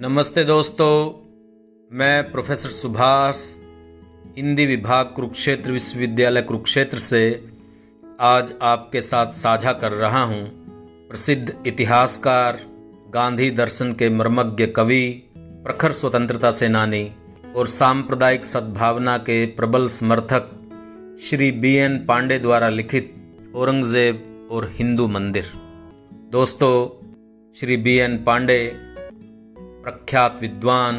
नमस्ते दोस्तों, मैं प्रोफेसर सुभाष, हिंदी विभाग कुरुक्षेत्र विश्वविद्यालय कुरुक्षेत्र से आज आपके साथ साझा कर रहा हूँ। प्रसिद्ध इतिहासकार, गांधी दर्शन के मर्मज्ञ कवि, प्रखर स्वतंत्रता सेनानी और सांप्रदायिक सद्भावना के प्रबल समर्थक श्री BN पांडे द्वारा लिखित औरंगजेब और हिंदू मंदिर। दोस्तों, श्री BN पांडे प्रख्यात विद्वान,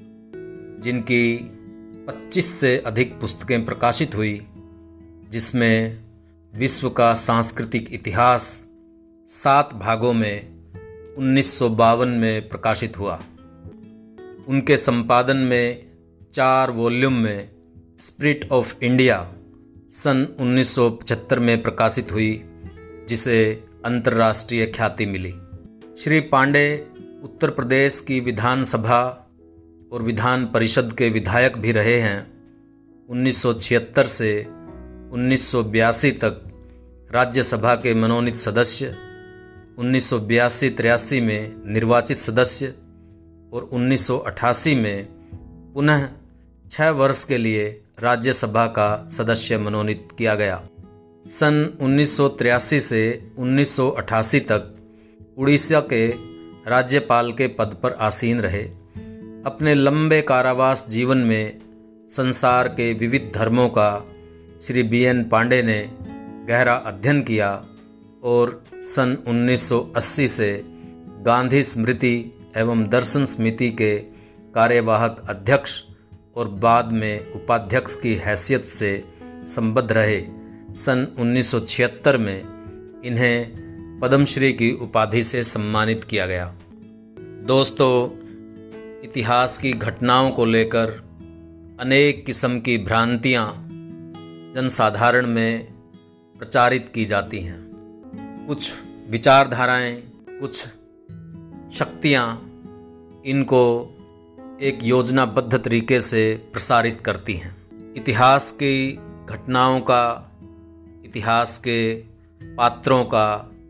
जिनकी 25 से अधिक पुस्तकें प्रकाशित हुई, जिसमें विश्व का सांस्कृतिक इतिहास 7 भागों में 1952 में प्रकाशित हुआ। उनके संपादन में 4 वॉल्यूम में स्पिरिट ऑफ इंडिया सन 1975 में प्रकाशित हुई, जिसे अंतर्राष्ट्रीय ख्याति मिली। श्री पांडे उत्तर प्रदेश की विधानसभा और विधान परिषद के विधायक भी रहे हैं। 1976 से 1982 तक राज्यसभा के मनोनीत सदस्य, 1982-83 में निर्वाचित सदस्य और 1988 में पुनः 6 वर्ष के लिए राज्यसभा का सदस्य मनोनीत किया गया। सन 1983 से 1988 तक उड़ीसा के राज्यपाल के पद पर आसीन रहे। अपने लंबे कारावास जीवन में संसार के विविध धर्मों का श्री BN पांडे ने गहरा अध्ययन किया और सन 1980 से गांधी स्मृति एवं दर्शन समिति के कार्यवाहक अध्यक्ष और बाद में उपाध्यक्ष की हैसियत से संबद्ध रहे। सन 1976 में इन्हें पद्मश्री की उपाधि से सम्मानित किया गया। दोस्तों, इतिहास की घटनाओं को लेकर अनेक किस्म की भ्रांतियां जनसाधारण में प्रचारित की जाती हैं। कुछ विचारधाराएं, कुछ शक्तियां इनको एक योजनाबद्ध तरीके से प्रसारित करती हैं। इतिहास की घटनाओं का, इतिहास के पात्रों का,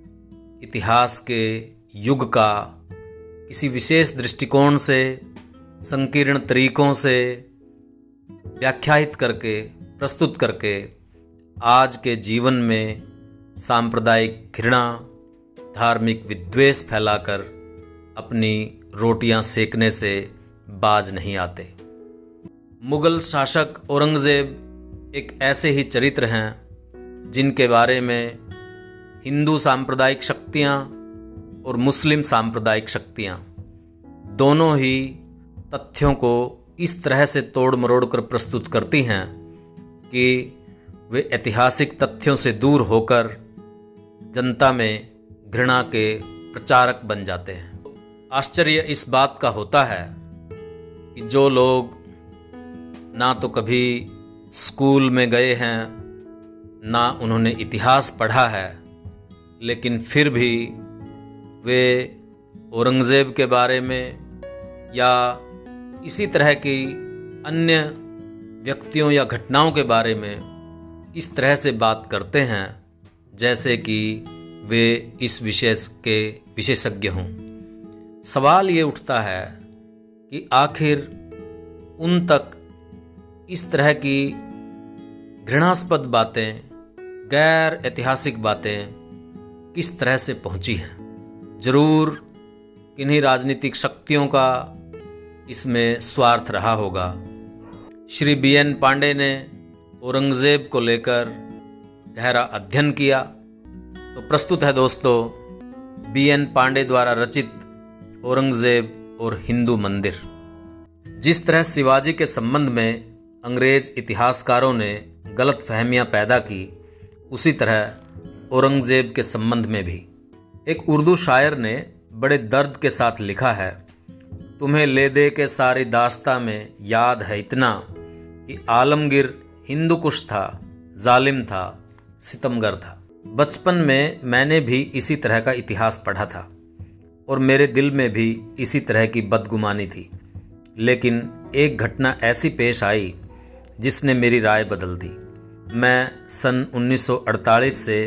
इतिहास के युग का किसी विशेष दृष्टिकोण से, संकीर्ण तरीकों से व्याख्यायित करके, प्रस्तुत करके आज के जीवन में सांप्रदायिक घृणा, धार्मिक विद्वेष फैलाकर अपनी रोटियां सेकने से बाज नहीं आते। मुगल शासक औरंगजेब एक ऐसे ही चरित्र हैं जिनके बारे में हिंदू सांप्रदायिक शक्तियाँ और मुस्लिम सांप्रदायिक शक्तियाँ दोनों ही तथ्यों को इस तरह से तोड़ मरोड़ कर प्रस्तुत करती हैं कि वे ऐतिहासिक तथ्यों से दूर होकर जनता में घृणा के प्रचारक बन जाते हैं। आश्चर्य इस बात का होता है कि जो लोग ना तो कभी स्कूल में गए हैं, ना उन्होंने इतिहास पढ़ा है, लेकिन फिर भी वे औरंगजेब के बारे में या इसी तरह की अन्य व्यक्तियों या घटनाओं के बारे में इस तरह से बात करते हैं जैसे कि वे इस विषय के विशेषज्ञ हों। सवाल ये उठता है कि आखिर उन तक इस तरह की घृणास्पद बातें, गैर ऐतिहासिक बातें किस तरह से पहुंची हैं। जरूर किन्हीं राजनीतिक शक्तियों का इसमें स्वार्थ रहा होगा। श्री BN पांडे ने औरंगजेब को लेकर गहरा अध्ययन किया। तो प्रस्तुत है दोस्तों BN पांडे द्वारा रचित औरंगजेब और हिंदू मंदिर। जिस तरह शिवाजी के संबंध में अंग्रेज इतिहासकारों ने गलत फहमियां पैदा की, उसी तरह औरंगजेब के संबंध में भी। एक उर्दू शायर ने बड़े दर्द के साथ लिखा है, तुम्हें ले दे के सारी दास्ता में याद है इतना कि आलमगीर हिंदू कुश था, जालिम था, सितमगर था। बचपन में मैंने भी इसी तरह का इतिहास पढ़ा था और मेरे दिल में भी इसी तरह की बदगुमानी थी, लेकिन एक घटना ऐसी पेश आई जिसने मेरी राय बदल दी। मैं सन 1948 से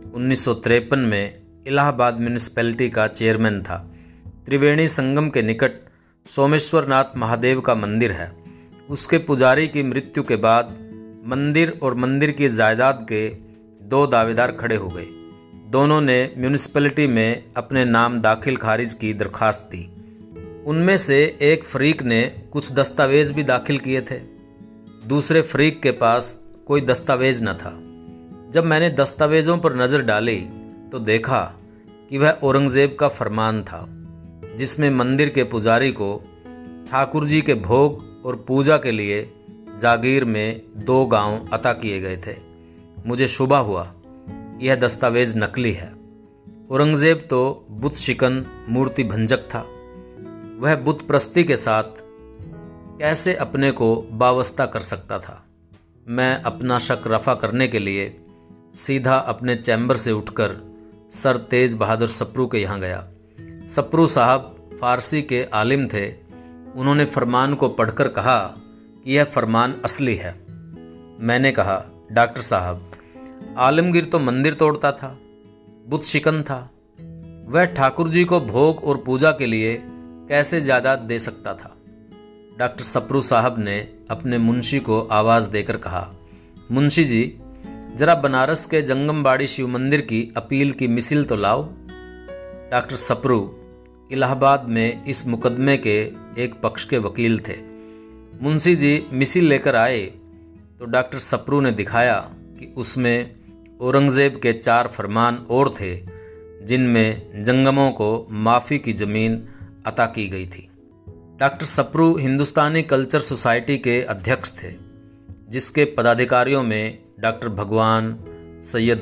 1953 में इलाहाबाद म्यूनिसिपैलिटी का चेयरमैन था। त्रिवेणी संगम के निकट सोमेश्वरनाथ महादेव का मंदिर है। उसके पुजारी की मृत्यु के बाद मंदिर और मंदिर की जायदाद के 2 दावेदार खड़े हो गए। दोनों ने म्यूनिसिपैलिटी में अपने नाम दाखिल खारिज की दरखास्त दी। उनमें से एक फरीक ने कुछ दस्तावेज भी दाखिल किए थे। दूसरे फरीक के पास कोई दस्तावेज न था। जब मैंने दस्तावेजों पर नज़र डाली तो देखा कि वह औरंगज़ेब का फरमान था, जिसमें मंदिर के पुजारी को ठाकुर जी के भोग और पूजा के लिए जागीर में 2 गांव अता किए गए थे। मुझे शुबा हुआ कि यह दस्तावेज नकली है। औरंगज़ेब तो बुत शिकन मूर्ति भंजक था। वह बुत प्रस्ती के साथ कैसे अपने को वाबस्ता कर सकता था। मैं अपना शक रफा करने के लिए सीधा अपने चैम्बर से उठकर सर तेज बहादुर सप्रू के यहाँ गया। सप्रू साहब फारसी के आलिम थे। उन्होंने फरमान को पढ़कर कहा कि यह फरमान असली है। मैंने कहा, डॉक्टर साहब, आलमगीर तो मंदिर तोड़ता था, बुत शिकन था। वह ठाकुर जी को भोग और पूजा के लिए कैसे जायदाद दे सकता था। डॉक्टर सप्रू साहब ने अपने मुंशी को आवाज़ देकर कहा, मुंशी जी, जरा बनारस के जंगमबाड़ी शिव मंदिर की अपील की मिसिल तो लाओ। डॉक्टर सप्रू इलाहाबाद में इस मुकदमे के एक पक्ष के वकील थे। मुंशी जी मिसिल लेकर आए तो डॉक्टर सप्रू ने दिखाया कि उसमें औरंगज़ेब के 4 फरमान और थे, जिनमें जंगमों को माफ़ी की ज़मीन अता की गई थी। Doctor Sapru Hindustani culture society के अध्यक्ष थे, जिसके पदाधिकारियों में डॉक्टर भगवान, सैयद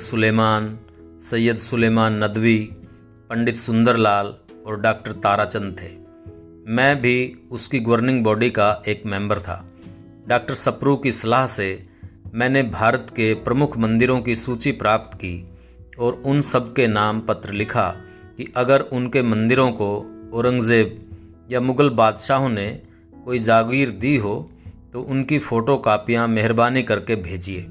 सुलेमान नदवी, पंडित सुंदरलाल और डॉक्टर ताराचंद थे। मैं भी उसकी गवर्निंग बॉडी का एक मेंबर था। डॉक्टर सप्रू की सलाह से मैंने भारत के प्रमुख मंदिरों की सूची प्राप्त की और उन सब के नाम पत्र लिखा कि अगर उनके मंदिरों को औरंगज़ेब या मुग़ल बादशाहों ने कोई जागीर दी हो तो उनकी फ़ोटो कापियाँ मेहरबानी करके भेजिए।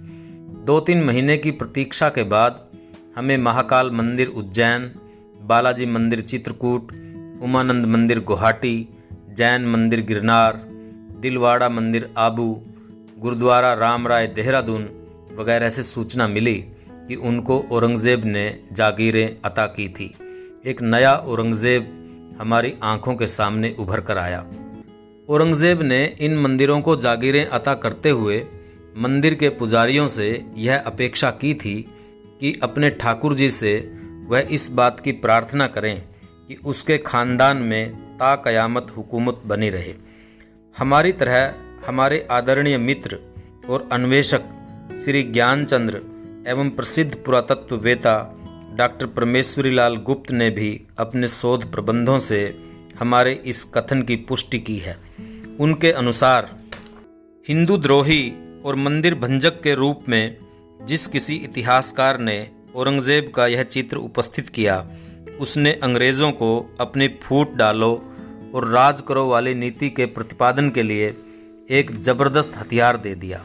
2-3 महीने की प्रतीक्षा के बाद हमें महाकाल मंदिर उज्जैन, बालाजी मंदिर चित्रकूट, उमानंद मंदिर गुवाहाटी, जैन मंदिर गिरनार, दिलवाड़ा मंदिर आबू, गुरुद्वारा राम राय देहरादून वगैरह से सूचना मिली कि उनको औरंगज़ेब ने जागीरें अता की थी। एक नया औरंगज़ेब हमारी आंखों के सामने उभर कर आया। औरंगज़ेब ने इन मंदिरों को जागीरें अता करते हुए मंदिर के पुजारियों से यह अपेक्षा की थी कि अपने ठाकुर जी से वह इस बात की प्रार्थना करें कि उसके खानदान में ता क़यामत हुकूमत बनी रहे। हमारी तरह हमारे आदरणीय मित्र और अन्वेषक श्री ज्ञानचंद्र एवं प्रसिद्ध पुरातत्ववेता डॉक्टर परमेश्वरी लाल गुप्त ने भी अपने शोध प्रबंधों से हमारे इस कथन की पुष्टि की है। उनके अनुसार हिंदू द्रोही और मंदिर भंजक के रूप में जिस किसी इतिहासकार ने औरंगज़ेब का यह चित्र उपस्थित किया, उसने अंग्रेज़ों को अपनी फूट डालो और राज करो वाली नीति के प्रतिपादन के लिए एक ज़बरदस्त हथियार दे दिया।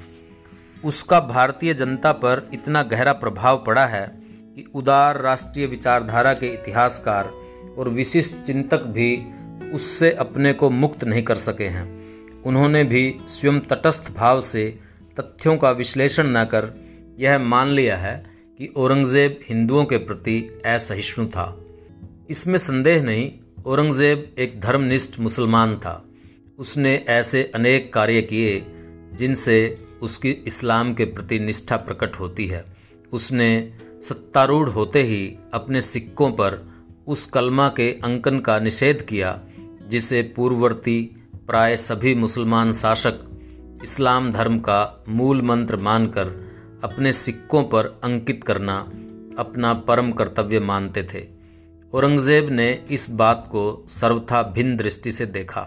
उसका भारतीय जनता पर इतना गहरा प्रभाव पड़ा है कि उदार राष्ट्रीय विचारधारा के इतिहासकार और विशिष्ट चिंतक भी उससे अपने को मुक्त नहीं कर सके हैं। उन्होंने भी स्वयं तटस्थ भाव से तथ्यों का विश्लेषण न कर यह मान लिया है कि औरंगज़ेब हिंदुओं के प्रति असहिष्णु था। इसमें संदेह नहीं, औरंगज़ेब एक धर्मनिष्ठ मुसलमान था। उसने ऐसे अनेक कार्य किए जिनसे उसकी इस्लाम के प्रति निष्ठा प्रकट होती है। उसने सत्तारूढ़ होते ही अपने सिक्कों पर उस कलमा के अंकन का निषेध किया जिसे पूर्ववर्ती प्राय सभी मुसलमान शासक इस्लाम धर्म का मूल मंत्र मानकर अपने सिक्कों पर अंकित करना अपना परम कर्तव्य मानते थे। औरंगज़ेब ने इस बात को सर्वथा भिन्न दृष्टि से देखा।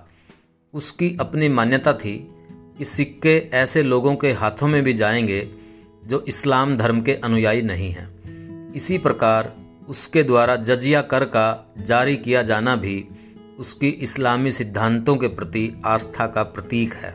उसकी अपनी मान्यता थी कि सिक्के ऐसे लोगों के हाथों में भी जाएंगे जो इस्लाम धर्म के अनुयायी नहीं हैं। इसी प्रकार उसके द्वारा जजिया कर का जारी किया जाना भी उसकी इस्लामी सिद्धांतों के प्रति आस्था का प्रतीक है।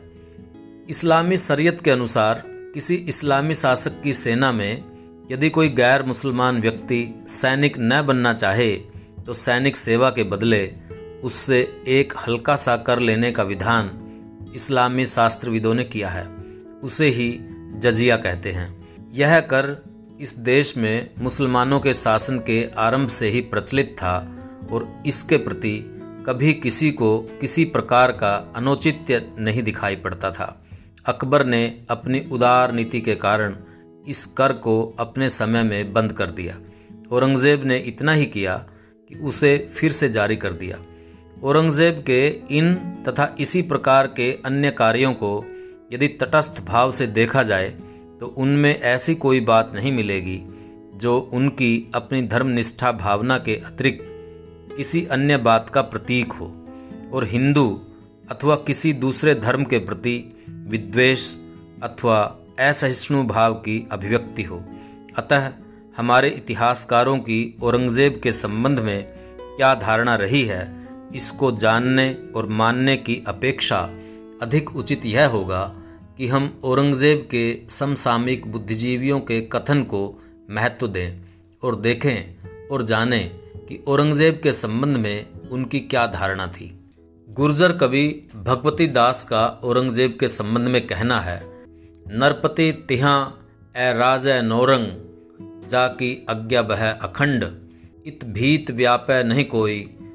इस्लामी शरीयत के अनुसार किसी इस्लामी शासक की सेना में यदि कोई गैर मुसलमान व्यक्ति सैनिक न बनना चाहे तो सैनिक सेवा के बदले उससे एक हल्का सा कर लेने का विधान इस्लामी शास्त्रविदों ने किया है, उसे ही जजिया कहते हैं। यह कर इस देश में मुसलमानों के शासन के आरंभ से ही प्रचलित था और इसके प्रति कभी किसी को किसी प्रकार का अनुचित्य नहीं दिखाई पड़ता था। अकबर ने अपनी उदार नीति के कारण इस कर को अपने समय में बंद कर दिया। औरंगजेब ने इतना ही किया कि उसे फिर से जारी कर दिया। औरंगजेब के इन तथा इसी प्रकार के अन्य कार्यों को यदि तटस्थ भाव से देखा जाए तो उनमें ऐसी कोई बात नहीं मिलेगी जो उनकी अपनी धर्मनिष्ठा भावना के अतिरिक्त किसी अन्य बात का प्रतीक हो और हिंदू अथवा किसी दूसरे धर्म के प्रति विद्वेष अथवा असहिष्णु भाव की अभिव्यक्ति हो। अतः हमारे इतिहासकारों की औरंगजेब के संबंध में क्या धारणा रही है, इसको जानने और मानने की अपेक्षा अधिक उचित यह होगा कि हम औरंगजेब के समसामयिक बुद्धिजीवियों के कथन को महत्व दें और देखें और जानें कि औरंगजेब के संबंध में उनकी क्या धारणा थी। गुर्जर कवि भगवती दास का औरंगजेब के संबंध में कहना है, नरपति तिहा ए राजय नौरंग जाकी आज्ञा बह अखंड, इत भीत व्यापै नहीं कोई,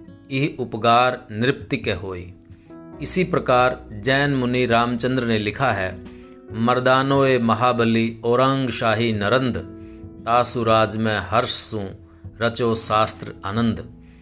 इह उपगार नृप्ति के होई। इसी प्रकार जैन मुनि रामचंद्र ने लिखा है, मर्दानोए महाबली औरंग शाही नरंद, तासु राज में हर्ष सु रचो शास्त्र आनंद।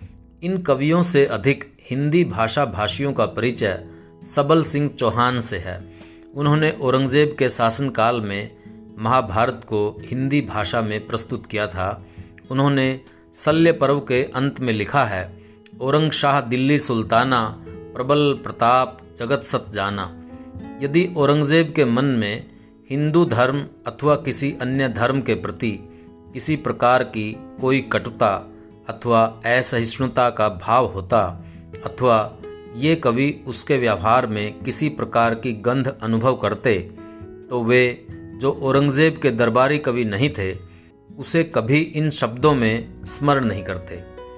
इन कवियों से अधिक हिंदी भाषा भाषियों का परिचय सबल सिंह चौहान से है। उन्होंने औरंगजेब के शासनकाल में महाभारत को हिंदी भाषा में प्रस्तुत किया था। उन्होंने शल्य पर्व के अंत में लिखा है, औरंग शाह दिल्ली सुल्ताना, प्रबल प्रताप जगत सत जाना। यदि औरंगजेब के मन में हिंदू धर्म अथवा किसी अन्य धर्म के प्रति किसी प्रकार की कोई कटुता अथवा असहिष्णुता का भाव होता अथवा ये कवि उसके व्यवहार में किसी प्रकार की गंध अनुभव करते, तो वे जो औरंगजेब के दरबारी कवि नहीं थे उसे कभी इन शब्दों में स्मरण नहीं करते।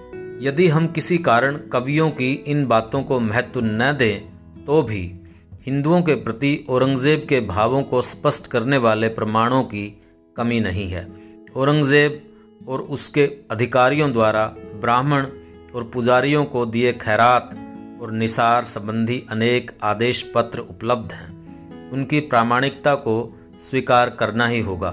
यदि हम किसी कारण कवियों की इन बातों को महत्व न दें तो भी हिंदुओं के प्रति औरंगजेब के भावों को स्पष्ट करने वाले प्रमाणों की कमी नहीं है। औरंगजेब और उसके अधिकारियों द्वारा ब्राह्मण और पुजारियों को दिए खैरात और निसार संबंधी अनेक आदेश पत्र उपलब्ध हैं। उनकी प्रामाणिकता को स्वीकार करना ही होगा।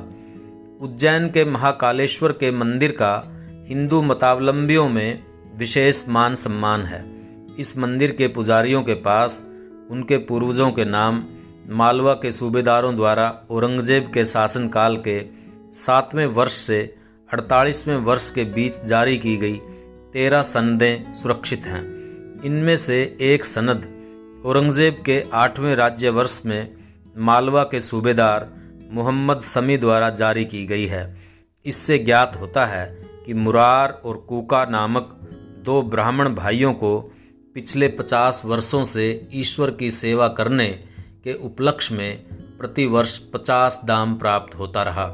उज्जैन के महाकालेश्वर के मंदिर का हिंदू मतावलंबियों में विशेष मान सम्मान है। इस मंदिर के पुजारियों के पास उनके पूर्वजों के नाम मालवा के सूबेदारों द्वारा औरंगजेब के शासनकाल के 7वें वर्ष से 48वें वर्ष के बीच जारी की गई 13 सनदें सुरक्षित हैं। इनमें से एक सनद औरंगजेब के 8वें राज्य वर्ष में मालवा के सूबेदार मोहम्मद समी द्वारा जारी की गई है। इससे ज्ञात होता है कि मुरार और कूका नामक 2 ब्राह्मण भाइयों को पिछले 50 वर्षों से ईश्वर की सेवा करने के उपलक्ष्य में प्रतिवर्ष 50 दाम प्राप्त होता रहा।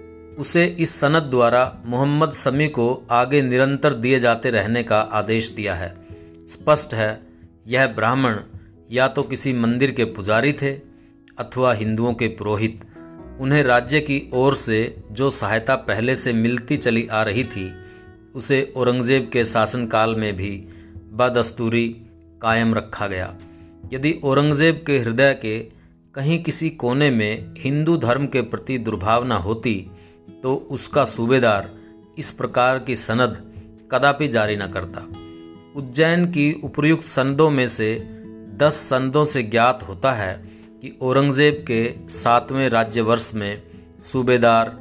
उसे इस सनद द्वारा मोहम्मद समी को आगे निरंतर दिए जाते रहने का आदेश दिया है। स्पष्ट है यह ब्राह्मण या तो किसी मंदिर के पुजारी थे अथवा हिंदुओं के पुरोहित। उन्हें राज्य की ओर से जो सहायता पहले से मिलती चली आ रही थी उसे औरंगजेब के शासनकाल में भी बदस्तूरी कायम रखा गया। यदि औरंगजेब के हृदय के कहीं किसी कोने में हिंदू धर्म के प्रति दुर्भावना होती तो उसका सूबेदार इस प्रकार की सनद कदापि जारी न करता। उज्जैन की उपर्युक्त सनदों में से 10 सनदों से ज्ञात होता है कि औरंगजेब के 7वें राज्य वर्ष में सूबेदार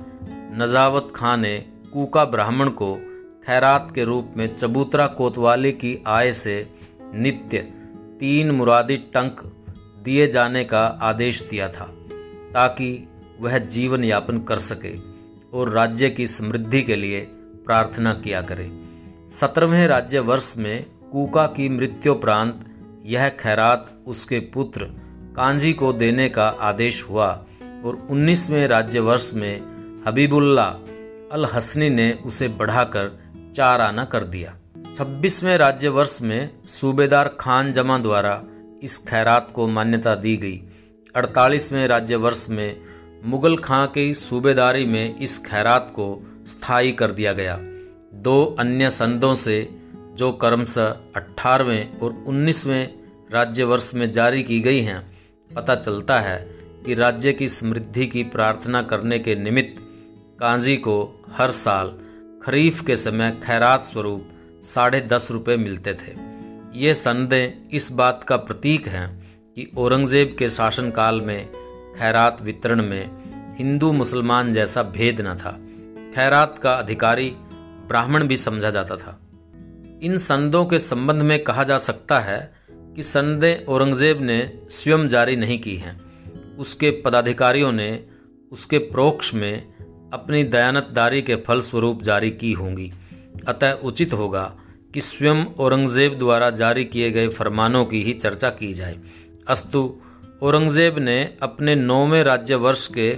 नजावत खां ने कूका ब्राह्मण को खैरात के रूप में चबूतरा कोतवाली की आय से नित्य 3 मुरादी टंक दिए जाने का आदेश दिया था ताकि वह जीवन यापन कर सके और राज्य की समृद्धि के लिए प्रार्थना किया करे। 17वें राज्य वर्ष में कूका की मृत्युपरांत यह खैरात उसके पुत्र कांजी को देने का आदेश हुआ और 19वें राज्य वर्ष में हबीबुल्ला अल हसनी ने उसे बढ़ाकर 4 आना कर दिया। 26वें राज्य वर्ष में सूबेदार खान जमा द्वारा इस खैरात को मान्यता दी गई। 48वें राज्य वर्ष में मुगल खां की सूबेदारी में इस खैरात को स्थायी कर दिया गया। 2 अन्य संदों से जो क्रमशः 18वें और 19वें राज्य वर्ष में जारी की गई हैं, पता चलता है कि राज्य की समृद्धि की प्रार्थना करने के निमित्त काजी को हर साल खरीफ के समय खैरात स्वरूप 10.5 रुपये मिलते थे। ये संदें इस बात का प्रतीक हैं कि औरंगजेब के शासनकाल में खैरात वितरण में हिंदू मुसलमान जैसा भेद न था। खैरात का अधिकारी ब्राह्मण भी समझा जाता था। इन संदों के संबंध में कहा जा सकता है कि संदें औरंगजेब ने स्वयं जारी नहीं की हैं, उसके पदाधिकारियों ने उसके प्रोक्ष में अपनी दयानतदारी के फलस्वरूप जारी की होंगी। अतः उचित होगा कि स्वयं औरंगजेब द्वारा जारी किए गए फरमानों की ही चर्चा की जाए। अस्तु औरंगजेब ने अपने 9वें राज्य वर्ष के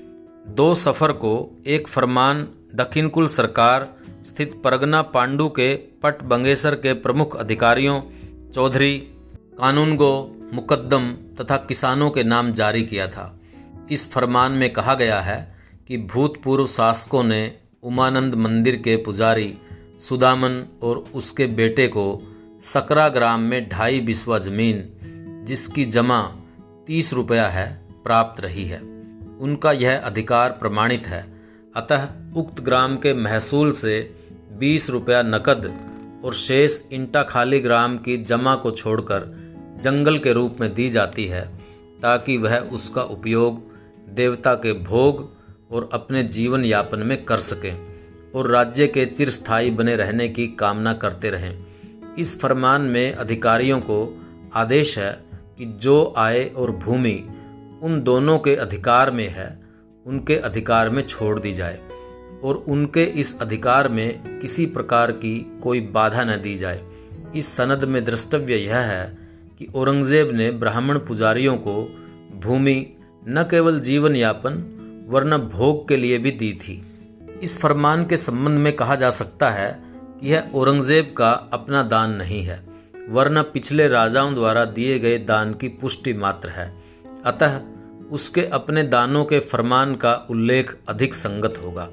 2 सफ़र को एक फरमान दक्षिण कुल सरकार स्थित परगना पांडु के पट बंगेसर के प्रमुख अधिकारियों चौधरी, कानूनगो, मुकद्दम तथा किसानों के नाम जारी किया था। इस फरमान में कहा गया है कि भूतपूर्व शासकों ने उमानंद मंदिर के पुजारी सुदामन और उसके बेटे को सकरा ग्राम में 2.5 बिस्वा जमीन, जिसकी जमा 30 रुपया है, प्राप्त रही है। उनका यह अधिकार प्रमाणित है। अतः उक्त ग्राम के महसूल से 20 रुपया नकद और शेष इंटा खाली ग्राम की जमा को छोड़कर जंगल के रूप में दी जाती है, ताकि वह उसका उपयोग देवता के भोग और अपने जीवन यापन में कर सकें और राज्य के चिरस्थायी बने रहने की कामना करते रहें। इस फरमान में अधिकारियों को आदेश है कि जो आय और भूमि उन दोनों के अधिकार में है, उनके अधिकार में छोड़ दी जाए और उनके इस अधिकार में किसी प्रकार की कोई बाधा न दी जाए। इस सनद में द्रष्टव्य यह है कि औरंगजेब ने ब्राह्मण पुजारियों को भूमि न केवल जीवन यापन वरन भोग के लिए भी दी थी। इस फरमान के संबंध में कहा जा सकता है कि यह औरंगजेब का अपना दान नहीं है, वरन पिछले राजाओं द्वारा दिए गए दान की पुष्टि मात्र है। अतः उसके अपने दानों के फरमान का उल्लेख अधिक संगत होगा।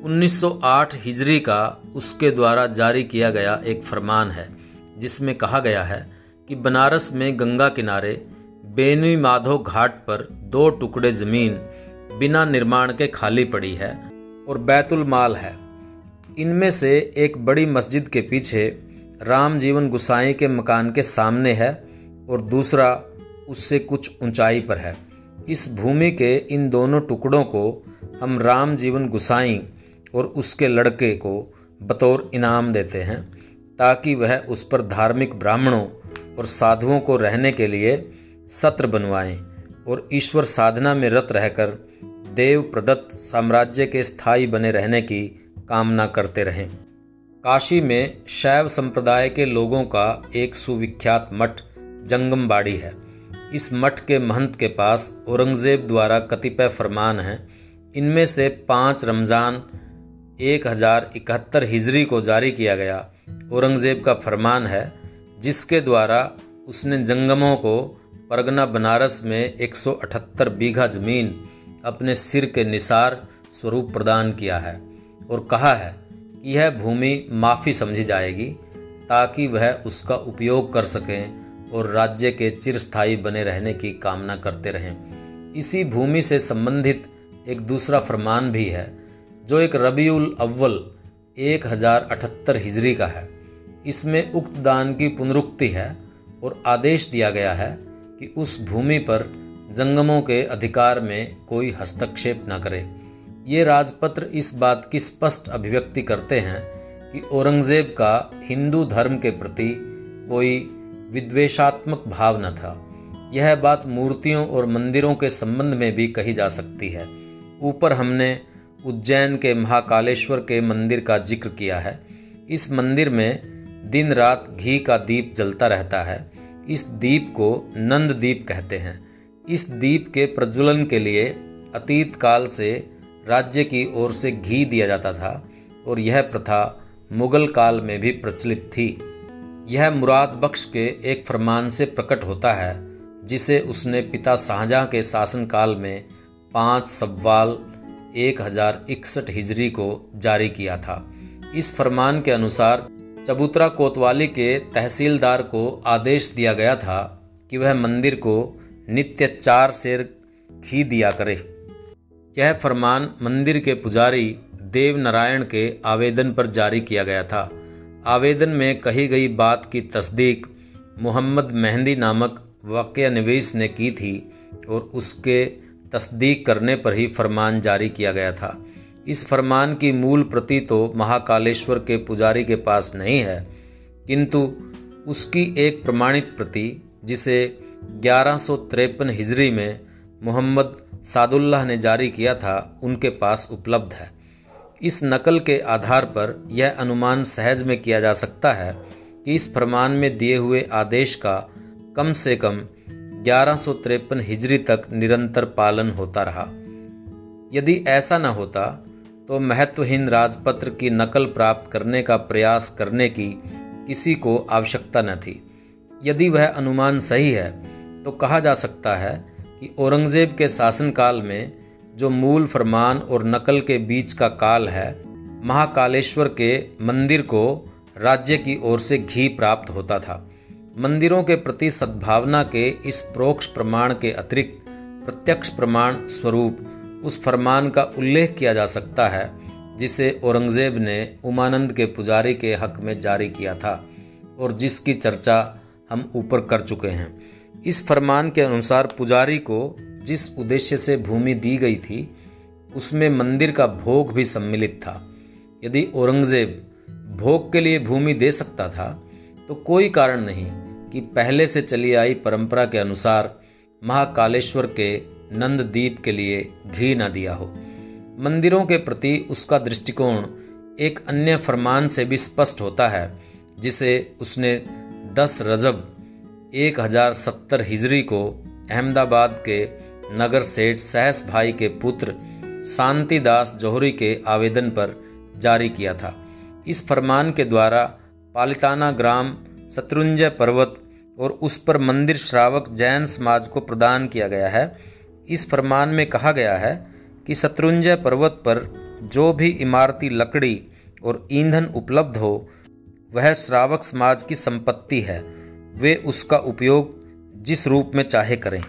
1908 हिजरी का उसके द्वारा जारी किया गया एक फरमान है, जिसमें कहा गया है कि बनारस में गंगा किनारे बेनवी माधो घाट पर 2 टुकड़े जमीन बिना निर्माण के खाली पड़ी है और बैतुल माल है। इनमें से एक बड़ी मस्जिद के पीछे राम जीवन गुसाई के मकान के सामने है और दूसरा उससे कुछ ऊंचाई पर है। इस भूमि के इन दोनों टुकड़ों को हम राम जीवन गुसाई और उसके लड़के को बतौर इनाम देते हैं, ताकि वह उस पर धार्मिक ब्राह्मणों और साधुओं को रहने के लिए सत्र बनवाएं और ईश्वर साधना में रत रहकर देव प्रदत्त साम्राज्य के स्थायी बने रहने की कामना करते रहें। काशी में शैव संप्रदाय के लोगों का एक सुविख्यात मठ जंगमबाड़ी है। इस मठ के महंत के पास औरंगजेब द्वारा कतिपय फरमान हैं। इनमें से 5 रमज़ान 1071 हिजरी को जारी किया गया औरंगजेब का फरमान है, जिसके द्वारा उसने जंगमों को परगना बनारस में 178 बीघा जमीन अपने सिर के निसार स्वरूप प्रदान किया है और कहा है कि यह भूमि माफ़ी समझी जाएगी, ताकि वह उसका उपयोग कर सकें और राज्य के चिरस्थायी बने रहने की कामना करते रहें। इसी भूमि से संबंधित एक दूसरा फरमान भी है, जो एक रबीउल अव्वल 1078 हिजरी का है। इसमें उक्त दान की पुनरुक्ति है और आदेश दिया गया है कि उस भूमि पर जंगमों के अधिकार में कोई हस्तक्षेप न करे। ये राजपत्र इस बात की स्पष्ट अभिव्यक्ति करते हैं कि औरंगजेब का हिंदू धर्म के प्रति कोई विद्वेषात्मक भाव न था। यह बात मूर्तियों और मंदिरों के संबंध में भी कही जा सकती है। ऊपर हमने उज्जैन के महाकालेश्वर के मंदिर का जिक्र किया है। इस मंदिर में दिन रात घी का दीप जलता रहता है। इस दीप को नंद दीप कहते हैं। इस दीप के प्रज्वलन के लिए अतीत काल से राज्य की ओर से घी दिया जाता था और यह प्रथा मुगल काल में भी प्रचलित थी। यह मुराद बख्श के एक फरमान से प्रकट होता है जिसे उसने पिता शाहजहां के शासनकाल में 5 शव्वाल 1061 हिजरी को जारी किया था। इस फरमान के अनुसार चबूतरा कोतवाली के तहसीलदार को आदेश दिया गया था कि वह मंदिर को नित्य 4 सेर घी दिया करे। यह फरमान मंदिर के पुजारी देव नारायण के आवेदन पर जारी किया गया था। आवेदन में कही गई बात की तस्दीक मोहम्मद मेहंदी नामक वाक़या निवीस ने की थी और उसके तस्दीक करने पर ही फरमान जारी किया गया था। इस फरमान की मूल प्रति तो महाकालेश्वर के पुजारी के पास नहीं है, किंतु उसकी एक प्रमाणित प्रति जिसे 1153 हिजरी में मोहम्मद सादुल्लाह ने जारी किया था उनके पास उपलब्ध है। इस नकल के आधार पर यह अनुमान सहज में किया जा सकता है कि इस फरमान में दिए हुए आदेश का कम से कम 1153 हिजरी तक निरंतर पालन होता रहा। यदि ऐसा न होता तो महत्वहीन राजपत्र की नकल प्राप्त करने का प्रयास करने की किसी को आवश्यकता न थी। यदि वह अनुमान सही है तो कहा जा सकता है कि औरंगजेब के शासनकाल में जो मूल फरमान और नकल के बीच का काल है, महाकालेश्वर के मंदिर को राज्य की ओर से घी प्राप्त होता था। मंदिरों के प्रति सद्भावना के इस परोक्ष प्रमाण के अतिरिक्त प्रत्यक्ष प्रमाण स्वरूप उस फरमान का उल्लेख किया जा सकता है जिसे औरंगजेब ने उमानंद के पुजारी के हक में जारी किया था और जिसकी चर्चा हम ऊपर कर चुके हैं। इस फरमान के अनुसार पुजारी को जिस उद्देश्य से भूमि दी गई थी उसमें मंदिर का भोग भी सम्मिलित था। यदि औरंगजेब भोग के लिए भूमि दे सकता था तो कोई कारण नहीं कि पहले से चली आई परंपरा के अनुसार महाकालेश्वर के नंददीप के लिए घी न दिया हो। मंदिरों के प्रति उसका दृष्टिकोण एक अन्य फरमान से भी स्पष्ट होता है जिसे उसने 10 रजब 1070 हिजरी को अहमदाबाद के नगर सेठ सहस भाई के पुत्र शांतिदास जौहरी के आवेदन पर जारी किया था। इस फरमान के द्वारा पालिताना ग्राम शत्रुंजय पर्वत और उस पर मंदिर श्रावक जैन समाज को प्रदान किया गया है। इस फरमान में कहा गया है कि शत्रुंजय पर्वत पर जो भी इमारती लकड़ी और ईंधन उपलब्ध हो वह श्रावक समाज की संपत्ति है, वे उसका उपयोग जिस रूप में चाहे करें।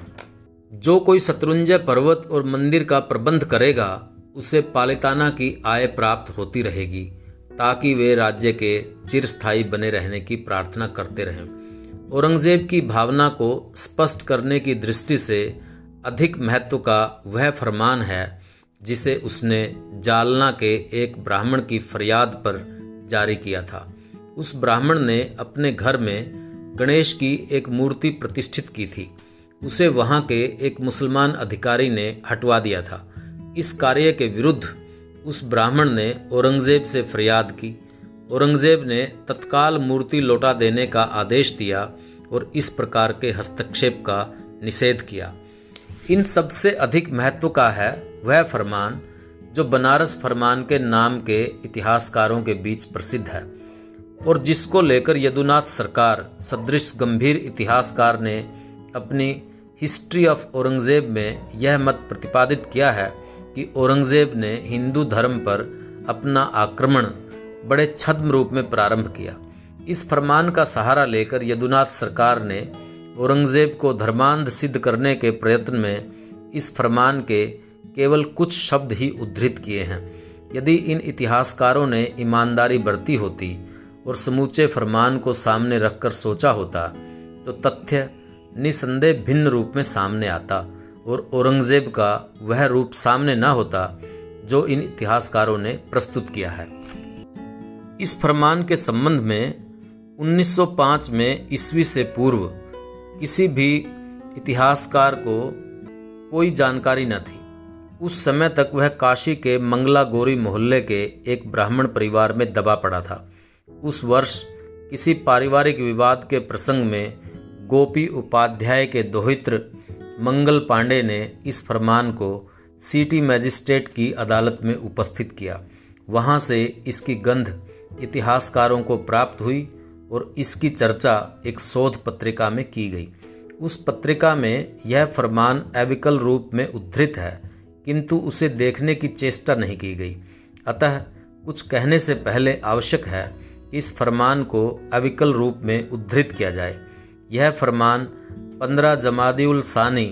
जो कोई शत्रुंजय पर्वत और मंदिर का प्रबंध करेगा उसे पालिताना की आय प्राप्त होती रहेगी ताकि वे राज्य के चिरस्थायी बने रहने की प्रार्थना करते रहें। औरंगजेब की भावना को स्पष्ट करने की दृष्टि से अधिक महत्व का वह फरमान है जिसे उसने जालना के एक ब्राह्मण की फरियाद पर जारी किया था। उस ब्राह्मण ने अपने घर में गणेश की एक मूर्ति प्रतिष्ठित की थी। उसे वहां के एक मुसलमान अधिकारी ने हटवा दिया था। इस कार्य के विरुद्ध उस ब्राह्मण ने औरंगजेब से फरियाद की। औरंगजेब ने तत्काल मूर्ति लौटा देने का आदेश दिया और इस प्रकार के हस्तक्षेप का निषेध किया। इन सबसे अधिक महत्व का है वह फरमान जो बनारस फरमान के नाम के इतिहासकारों के बीच प्रसिद्ध है और जिसको लेकर यदुनाथ सरकार सदृश गंभीर इतिहासकार ने अपनी हिस्ट्री ऑफ औरंगजेब में यह मत प्रतिपादित किया है कि औरंगजेब ने हिंदू धर्म पर अपना आक्रमण बड़े छद्म रूप में प्रारंभ किया। इस फरमान का सहारा लेकर यदुनाथ सरकार ने औरंगजेब को धर्मांध सिद्ध करने के प्रयत्न में इस फरमान के केवल कुछ शब्द ही उद्धृत किए हैं। यदि इन इतिहासकारों ने ईमानदारी बरती होती और समूचे फरमान को सामने रखकर सोचा होता तो तथ्य निसंदेह भिन्न रूप में सामने आता और औरंगजेब का वह रूप सामने न होता जो इन इतिहासकारों ने प्रस्तुत किया है। इस फरमान के संबंध में 1905 में ईस्वी से पूर्व किसी भी इतिहासकार को कोई जानकारी न थी। उस समय तक वह काशी के मंगला गोरी मोहल्ले के एक ब्राह्मण परिवार में दबा पड़ा था। उस वर्ष किसी पारिवारिक विवाद के प्रसंग में गोपी उपाध्याय के दोहित्र मंगल पांडे ने इस फरमान को सिटी मजिस्ट्रेट की अदालत में उपस्थित किया। वहां से इसकी गंध इतिहासकारों को प्राप्त हुई और इसकी चर्चा एक शोध पत्रिका में की गई। उस पत्रिका में यह फरमान अविकल रूप में उद्धृत है, किंतु उसे देखने की चेष्टा नहीं की गई। अतः कुछ कहने से पहले आवश्यक है कि इस फरमान को अविकल रूप में उद्धृत किया जाए। यह फरमान 15 जमादिउल सानी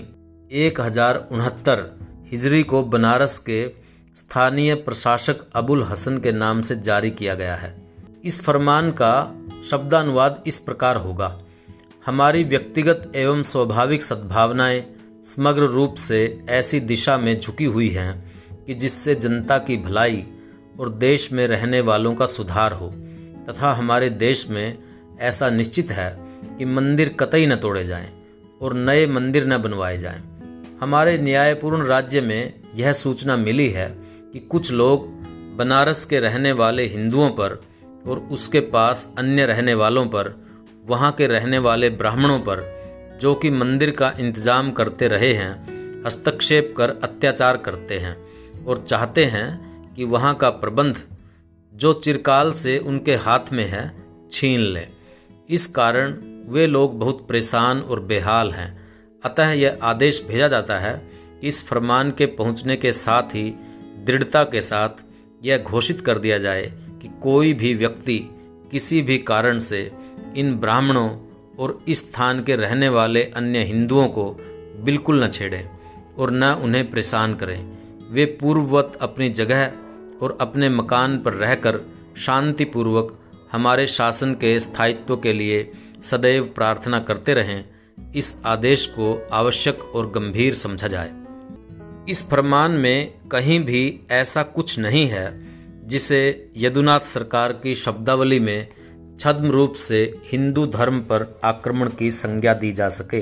1069 हिजरी को बनारस के स्थानीय प्रशासक अबुल हसन के नाम से जारी किया गया है। इस फरमान का शब्दानुवाद इस प्रकार होगा: हमारी व्यक्तिगत एवं स्वाभाविक सद्भावनाएं समग्र रूप से ऐसी दिशा में झुकी हुई हैं कि जिससे जनता की भलाई और देश में रहने वालों का सुधार हो, तथा हमारे देश में ऐसा निश्चित है कि मंदिर कतई न तोड़े जाएं और नए मंदिर न बनवाए जाएं। हमारे न्यायपूर्ण राज्य में यह सूचना मिली है कि कुछ लोग बनारस के रहने वाले हिंदुओं पर और उसके पास अन्य रहने वालों पर, वहाँ के रहने वाले ब्राह्मणों पर, जो कि मंदिर का इंतजाम करते रहे हैं, हस्तक्षेप कर अत्याचार करते हैं और चाहते हैं कि वहाँ का प्रबंध जो चिरकाल से उनके हाथ में है छीन लें। इस कारण वे लोग बहुत परेशान और बेहाल हैं। अतः यह आदेश भेजा जाता है कि इस फरमान के पहुँचने के साथ ही दृढ़ता के साथ यह घोषित कर दिया जाए कि कोई भी व्यक्ति किसी भी कारण से इन ब्राह्मणों और इस स्थान के रहने वाले अन्य हिंदुओं को बिल्कुल न छेड़ें और न उन्हें परेशान करें। वे पूर्ववत अपनी जगह और अपने मकान पर रहकर शांतिपूर्वक हमारे शासन के स्थायित्व के लिए सदैव प्रार्थना करते रहें। इस आदेश को आवश्यक और गंभीर समझा जाए। इस फरमान में कहीं भी ऐसा कुछ नहीं है जिसे यदुनाथ सरकार की शब्दावली में छद्म रूप से हिंदू धर्म पर आक्रमण की संज्ञा दी जा सके।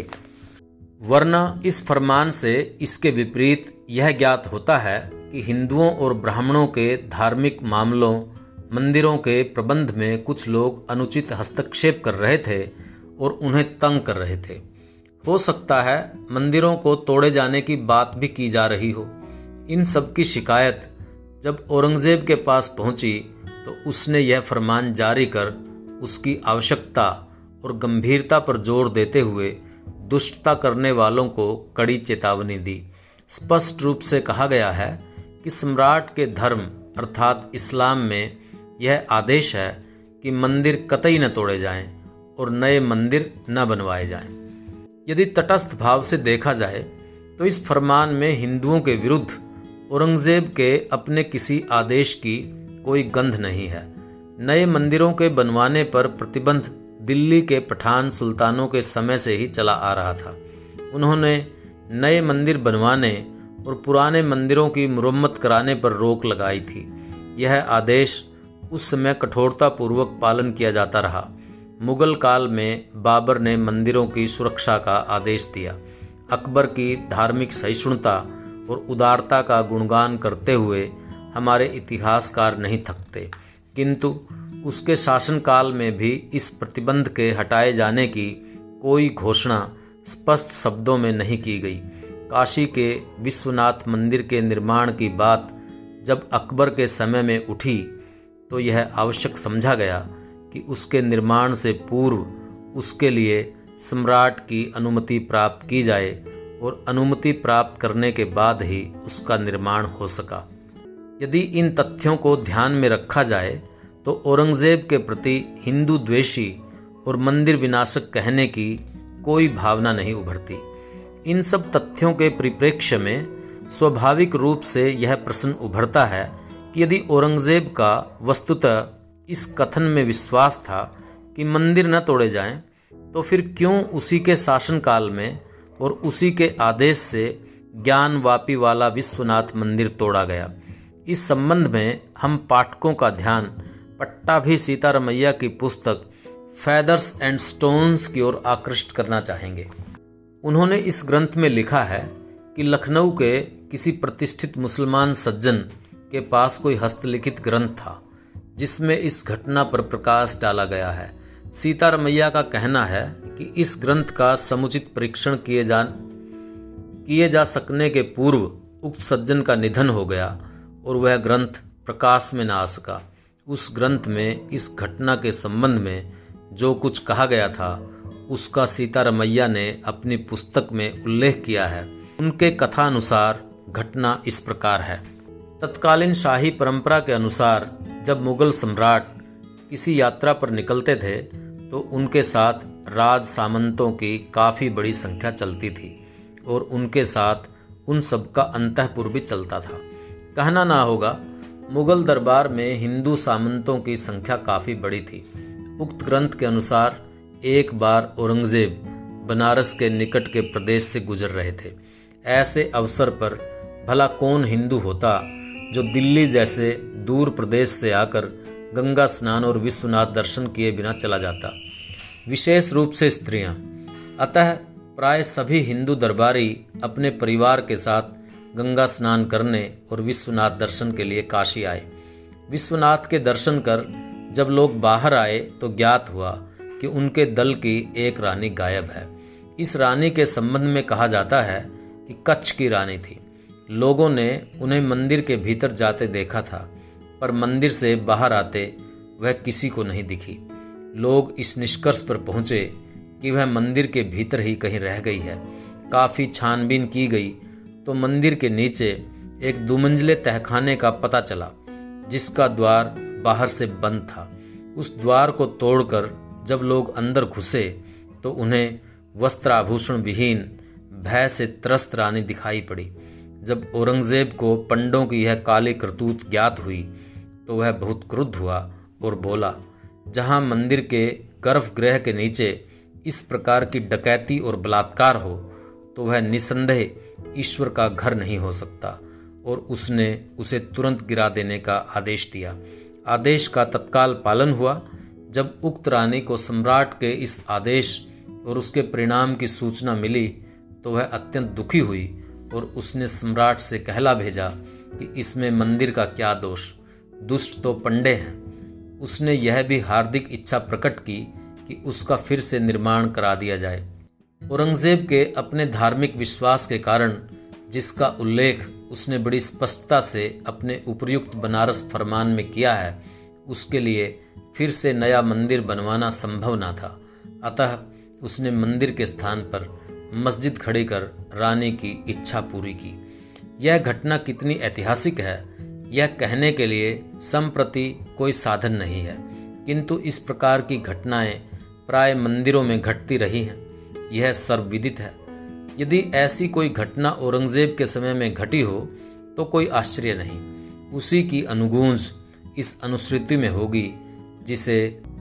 वरना इस फरमान से इसके विपरीत यह ज्ञात होता है कि हिंदुओं और ब्राह्मणों के धार्मिक मामलों, मंदिरों के प्रबंध में कुछ लोग अनुचित हस्तक्षेप कर रहे थे और उन्हें तंग कर रहे थे। हो सकता है मंदिरों को तोड़े जाने की बात भी की जा रही हो। इन सब की शिकायत जब औरंगजेब के पास पहुंची तो उसने यह फरमान जारी कर उसकी आवश्यकता और गंभीरता पर जोर देते हुए दुष्टता करने वालों को कड़ी चेतावनी दी। स्पष्ट रूप से कहा गया है कि सम्राट के धर्म अर्थात इस्लाम में यह आदेश है कि मंदिर कतई न तोड़े जाएं और नए मंदिर न बनवाए जाएं। यदि तटस्थ भाव से देखा जाए तो इस फरमान में हिंदुओं के विरुद्ध औरंगजेब के अपने किसी आदेश की कोई गंध नहीं है। नए मंदिरों के बनवाने पर प्रतिबंध दिल्ली के पठान सुल्तानों के समय से ही चला आ रहा था। उन्होंने नए मंदिर बनवाने और पुराने मंदिरों की मुरम्मत कराने पर रोक लगाई थी। यह आदेश उस समय कठोरतापूर्वक पालन किया जाता रहा। मुगल काल में बाबर ने मंदिरों की सुरक्षा का आदेश दिया। अकबर की धार्मिक सहिष्णुता और उदारता का गुणगान करते हुए हमारे इतिहासकार नहीं थकते, किंतु उसके शासनकाल में भी इस प्रतिबंध के हटाए जाने की कोई घोषणा स्पष्ट शब्दों में नहीं की गई। काशी के विश्वनाथ मंदिर के निर्माण की बात जब अकबर के समय में उठी तो यह आवश्यक समझा गया कि उसके निर्माण से पूर्व उसके लिए सम्राट की अनुमति प्राप्त की जाए और अनुमति प्राप्त करने के बाद ही उसका निर्माण हो सका। यदि इन तथ्यों को ध्यान में रखा जाए तो औरंगजेब के प्रति हिंदू द्वेषी और मंदिर विनाशक कहने की कोई भावना नहीं उभरती। इन सब तथ्यों के परिप्रेक्ष्य में स्वाभाविक रूप से यह प्रश्न उभरता है कि यदि औरंगजेब का वस्तुतः इस कथन में विश्वास था कि मंदिर न तोड़े जाएं, तो फिर क्यों उसी के शासनकाल में और उसी के आदेश से ज्ञानवापी वाला विश्वनाथ मंदिर तोड़ा गया। इस संबंध में हम पाठकों का ध्यान पट्टाभी सीतारमैया की पुस्तक फेदर्स एंड स्टोन्स की ओर आकृष्ट करना चाहेंगे। उन्होंने इस ग्रंथ में लिखा है कि लखनऊ के किसी प्रतिष्ठित मुसलमान सज्जन के पास कोई हस्तलिखित ग्रंथ था जिसमें इस घटना पर प्रकाश डाला गया है। सीतारमैया का कहना है कि इस ग्रंथ का समुचित परीक्षण किए जा सकने के पूर्व उक्त सज्जन का निधन हो गया और वह ग्रंथ प्रकाश में न आ सका। उस ग्रंथ में इस घटना के संबंध में जो कुछ कहा गया था उसका सीतारमैया ने अपनी पुस्तक में उल्लेख किया है। उनके कथानुसार घटना इस प्रकार है। तत्कालीन शाही परंपरा के अनुसार जब मुगल सम्राट किसी यात्रा पर निकलते थे तो उनके साथ राज सामंतों की काफ़ी बड़ी संख्या चलती थी और उनके साथ उन सबका अंतःपुर भी चलता था। कहना ना होगा, मुगल दरबार में हिंदू सामंतों की संख्या काफ़ी बड़ी थी। उक्त ग्रंथ के अनुसार एक बार औरंगजेब बनारस के निकट के प्रदेश से गुजर रहे थे। ऐसे अवसर पर भला कौन हिंदू होता जो दिल्ली जैसे दूर प्रदेश से आकर गंगा स्नान और विश्वनाथ दर्शन किए बिना चला जाता, विशेष रूप से स्त्रियां। अतः प्राय सभी हिंदू दरबारी अपने परिवार के साथ गंगा स्नान करने और विश्वनाथ दर्शन के लिए काशी आए। विश्वनाथ के दर्शन कर जब लोग बाहर आए तो ज्ञात हुआ कि उनके दल की एक रानी गायब है। इस रानी के संबंध में कहा जाता है कि कच्छ की रानी थी। लोगों ने उन्हें मंदिर के भीतर जाते देखा था, पर मंदिर से बाहर आते वह किसी को नहीं दिखी। लोग इस निष्कर्ष पर पहुंचे कि वह मंदिर के भीतर ही कहीं रह गई है। काफ़ी छानबीन की गई तो मंदिर के नीचे एक दुमंजिले तहखाने का पता चला, जिसका द्वार बाहर से बंद था। उस द्वार को तोड़कर जब लोग अंदर घुसे तो उन्हें वस्त्र आभूषण विहीन भय से त्रस्त रानी दिखाई पड़ी। जब औरंगजेब को पंडों की यह काली करतूत ज्ञात हुई तो वह बहुत क्रुद्ध हुआ और बोला, जहां मंदिर के गर्भगृह के नीचे इस प्रकार की डकैती और बलात्कार हो तो वह निसंदेह ईश्वर का घर नहीं हो सकता, और उसने उसे तुरंत गिरा देने का आदेश दिया। आदेश का तत्काल पालन हुआ। जब उक्त रानी को सम्राट के इस आदेश और उसके परिणाम की सूचना मिली तो वह अत्यंत दुखी हुई और उसने सम्राट से कहला भेजा कि इसमें मंदिर का क्या दोष, दुष्ट तो पंडे हैं। उसने यह भी हार्दिक इच्छा प्रकट की कि उसका फिर से निर्माण करा दिया जाए। औरंगजेब के अपने धार्मिक विश्वास के कारण, जिसका उल्लेख उसने बड़ी स्पष्टता से अपने उपर्युक्त बनारस फरमान में किया है, उसके लिए फिर से नया मंदिर बनवाना संभव न था। अतः उसने मंदिर के स्थान पर मस्जिद खड़ी कर रानी की इच्छा पूरी की। यह घटना कितनी ऐतिहासिक है, यह कहने के लिए संप्रति कोई साधन नहीं है, किंतु इस प्रकार की घटनाएं प्राय मंदिरों में घटती रही हैं, यह सर्वविदित है। यदि ऐसी कोई घटना औरंगजेब के समय में घटी हो तो कोई आश्चर्य नहीं, उसी की अनुगूंज इस अनुश्रुति में होगी जिसे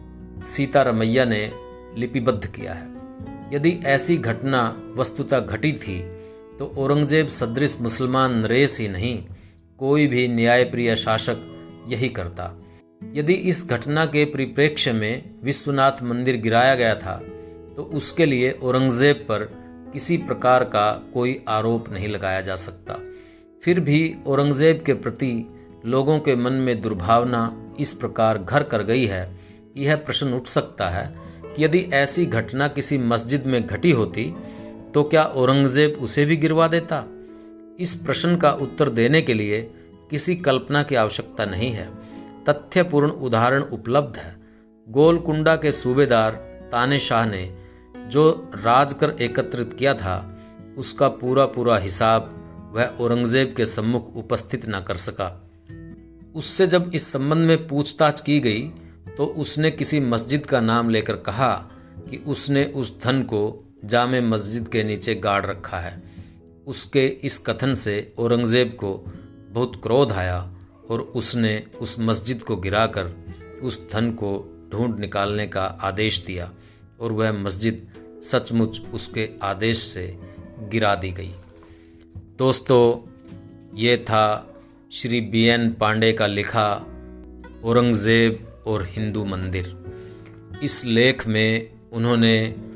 सीतारमैया ने लिपिबद्ध किया है। यदि ऐसी घटना वस्तुतः घटी थी तो औरंगजेब सदृश मुसलमान नरेश ही नहीं, कोई भी न्यायप्रिय शासक यही करता। यदि इस घटना के परिप्रेक्ष्य में विश्वनाथ मंदिर गिराया गया था तो उसके लिए औरंगजेब पर किसी प्रकार का कोई आरोप नहीं लगाया जा सकता। फिर भी औरंगजेब के प्रति लोगों के मन में दुर्भावना इस प्रकार घर कर गई है कि यह प्रश्न उठ सकता है कि यदि ऐसी घटना किसी मस्जिद में घटी होती तो क्या औरंगजेब उसे भी गिरवा देता? इस प्रश्न का उत्तर देने के लिए किसी कल्पना की आवश्यकता नहीं है। तथ्यपूर्ण उदाहरण उपलब्ध है। गोलकुंडा के सूबेदार ताने शाह ने जो राजकर एकत्रित किया था उसका पूरा हिसाब वह औरंगजेब के सम्मुख उपस्थित न कर सका। उससे जब इस संबंध में पूछताछ की गई तो उसने किसी मस्जिद का नाम लेकर कहा कि उसने उस धन को जामे मस्जिद के नीचे गाड़ रखा है। उसके इस कथन से औरंगजेब को बहुत क्रोध आया और उसने उस मस्जिद को गिराकर उस धन को ढूंढ निकालने का आदेश दिया और वह मस्जिद सचमुच उसके आदेश से गिरा दी गई। दोस्तों, ये था श्री BN पांडे का लिखा औरंगजेब और हिंदू मंदिर। इस लेख में उन्होंने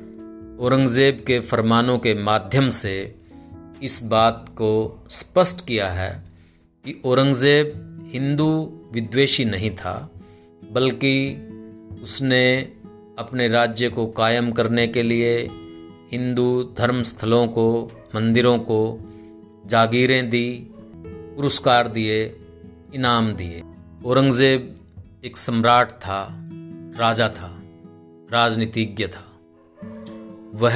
औरंगजेब के फरमानों के माध्यम से इस बात को स्पष्ट किया है कि औरंगजेब हिंदू विद्वेषी नहीं था, बल्कि उसने अपने राज्य को कायम करने के लिए हिंदू धर्म स्थलों को, मंदिरों को जागीरें दी, पुरस्कार दिए, इनाम दिए। औरंगजेब एक सम्राट था, राजा था, राजनीतिज्ञ था। वह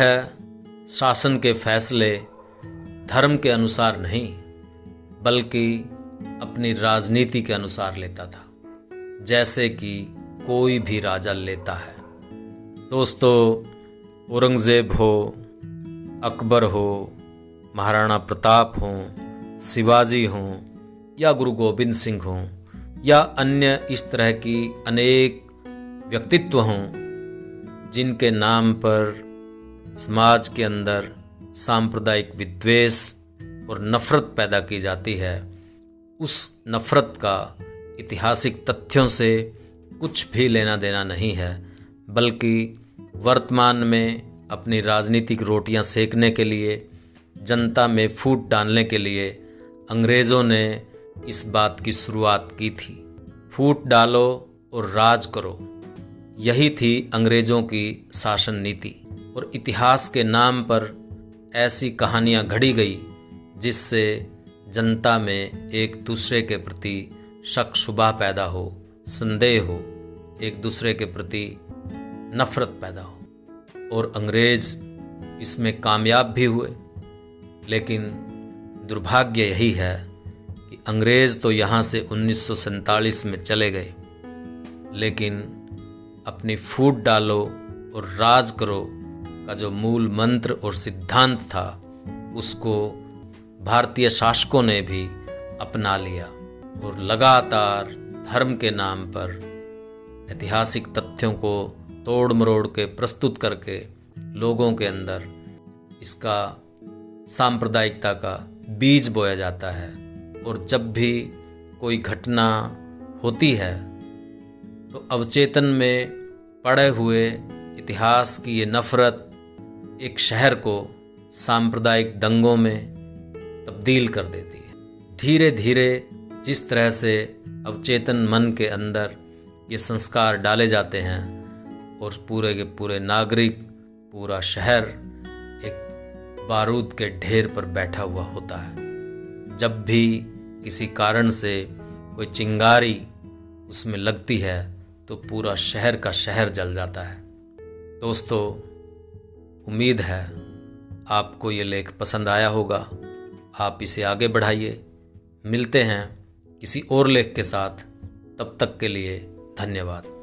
शासन के फैसले धर्म के अनुसार नहीं बल्कि अपनी राजनीति के अनुसार लेता था, जैसे कि कोई भी राजा लेता है। दोस्तों, औरंगज़ेब हो, अकबर हो, महाराणा प्रताप हो, शिवाजी हो या गुरु गोविंद सिंह हो या अन्य इस तरह की अनेक व्यक्तित्व हों जिनके नाम पर समाज के अंदर सांप्रदायिक विद्वेष और नफरत पैदा की जाती है, उस नफरत का ऐतिहासिक तथ्यों से कुछ भी लेना देना नहीं है, बल्कि वर्तमान में अपनी राजनीतिक रोटियां सेकने के लिए, जनता में फूट डालने के लिए अंग्रेज़ों ने इस बात की शुरुआत की थी। फूट डालो और राज करो, यही थी अंग्रेज़ों की शासन नीति। और इतिहास के नाम पर ऐसी कहानियाँ घड़ी गई जिससे जनता में एक दूसरे के प्रति शक शुबा पैदा हो, संदेह हो, एक दूसरे के प्रति नफरत पैदा हो। और अंग्रेज़ इसमें कामयाब भी हुए। लेकिन दुर्भाग्य यही है कि अंग्रेज़ तो यहाँ से 1947 में चले गए, लेकिन अपनी फूट डालो और राज करो का जो मूल मंत्र और सिद्धांत था उसको भारतीय शासकों ने भी अपना लिया और लगातार धर्म के नाम पर ऐतिहासिक तथ्यों को तोड़ मरोड़ के प्रस्तुत करके लोगों के अंदर इसका सांप्रदायिकता का बीज बोया जाता है। और जब भी कोई घटना होती है तो अवचेतन में पड़े हुए इतिहास की ये नफरत एक शहर को सांप्रदायिक दंगों में तब्दील कर देती है। धीरे धीरे जिस तरह से अवचेतन मन के अंदर ये संस्कार डाले जाते हैं और पूरे के पूरे नागरिक, पूरा शहर एक बारूद के ढेर पर बैठा हुआ होता है। जब भी किसी कारण से कोई चिंगारी उसमें लगती है तो पूरा शहर का शहर जल जाता है। दोस्तों, उम्मीद है आपको ये लेख पसंद आया होगा। आप इसे आगे बढ़ाइए। मिलते हैं किसी और लेख के साथ, तब तक के लिए धन्यवाद।